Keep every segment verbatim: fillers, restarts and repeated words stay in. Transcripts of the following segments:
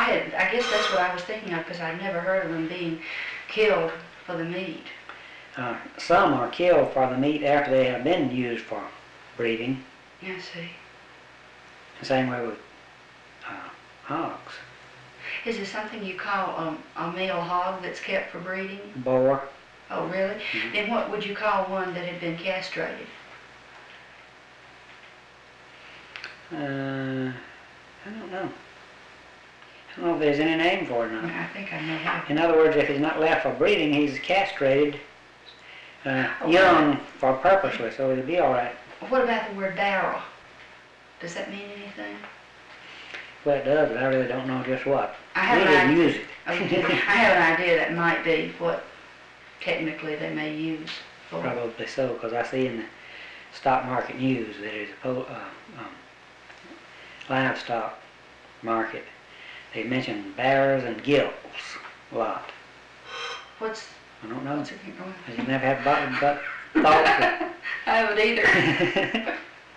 had, I guess that's what I was thinking of, because I'd never heard of them being killed for the meat. Uh, some are killed for the meat after they have been used for breeding. Yeah, I see. The same way with uh, hogs. Is there something you call um, a male hog that's kept for breeding? Boar. Oh, really? Mm-hmm. Then what would you call one that had been castrated? Uh, I don't know. I don't know if there's any name for it or not. I think I may have. In other words, if he's not left for breeding, he's castrated uh, Okay. young for purposely, so it'll be all right. What about the word barrel? Does that mean anything? Well, it does, but I really don't know just what. I have We an didn't idea. use it. Oh, you do? I have an idea that might be what technically they may use for. Probably so, because I see in the stock market news that there's a po- uh, um, livestock market. They mention bears and gilts a lot. What's I don't know. what's it? I just never have but, but thought I haven't either. that.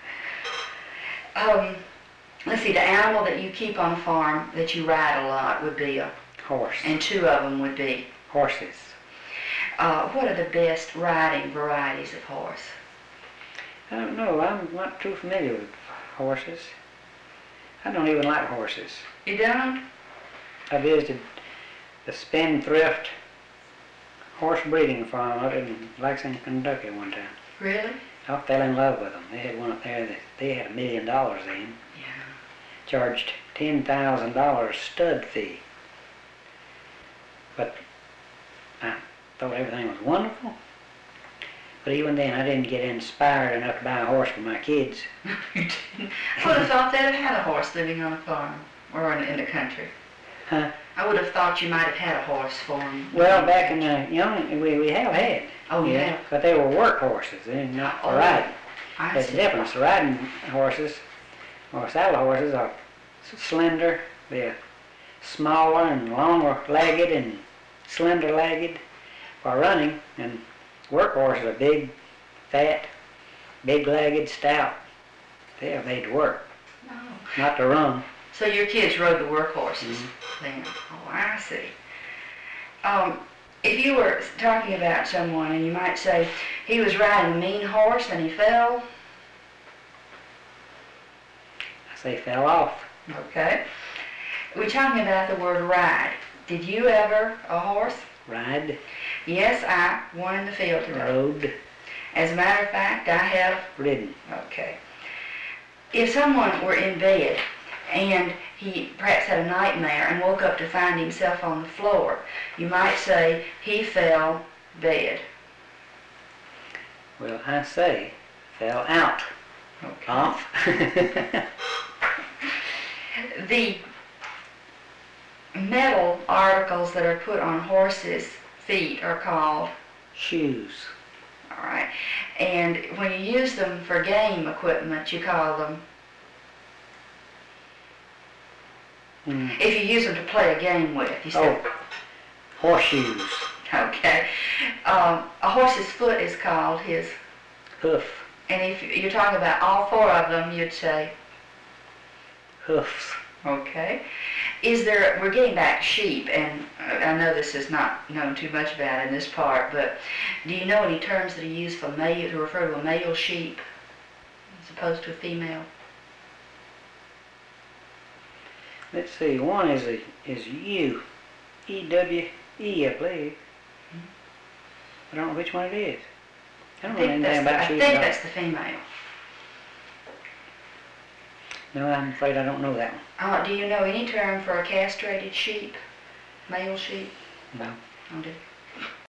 um, let's see. The animal that you keep on a farm that you ride a lot would be a, Horse. and two of them would be. Horses. Uh, what are the best riding varieties of horse? I don't know. I'm not too familiar with horses. I don't even like horses. You don't? I visited the Spendthrift horse breeding farm out in Lexington, Kentucky one time. Really? I fell in love with them. They had one up there that they had a million dollars in. Yeah. Charged ten thousand dollars stud fee. But I thought everything was wonderful. But even then, I didn't get inspired enough to buy a horse for my kids. I would have thought they'd have had a horse living on a farm or in, in the country. Huh? I would have thought you might have had a horse for them. Well, back in the young, we, we have had. Oh, yeah. yeah. But they were work horses. They're not for Oh, riding. I There's a see. difference. The riding horses, or saddle horses, are s- slender. They're smaller and longer-legged and slender-legged for running. And work horses are big, fat, big-legged, stout. They are made to work, Oh. not to run. So your kids rode the workhorses Mm-hmm. then? Oh, I see. Um, if you were talking about someone and you might say he was riding a mean horse and he fell, I say fell off. okay. We're talking about the word ride. Did you ever a horse? Ride, Yes, I won in the field today. rode, As a matter of fact, I have. ridden. Okay. If someone were in bed and he perhaps had a nightmare and woke up to find himself on the floor, you might say he fell dead. Well, I say fell out. Okay. Off. The metal articles that are put on horses' feet are called, Shoes. all right, and when you use them for game equipment, you call them, Mm. if you use them to play a game with, you say, Oh, horseshoes. okay. Um, a horse's foot is called his, Hoof. and if you're talking about all four of them, you'd say, Hoofs. okay. Is there, we're getting back to sheep, and I know this is not known too much about in this part, but do you know any terms that are used for male, to refer to a male sheep as opposed to a female? Let's see, one is a is U. E W E, I believe. I don't know which one it is. I I don't know think anything that's the, about I sheep. think at all. that's the female. No, I'm afraid I don't know that one. Uh, do you know any term for a castrated sheep, male sheep? No. Oh, do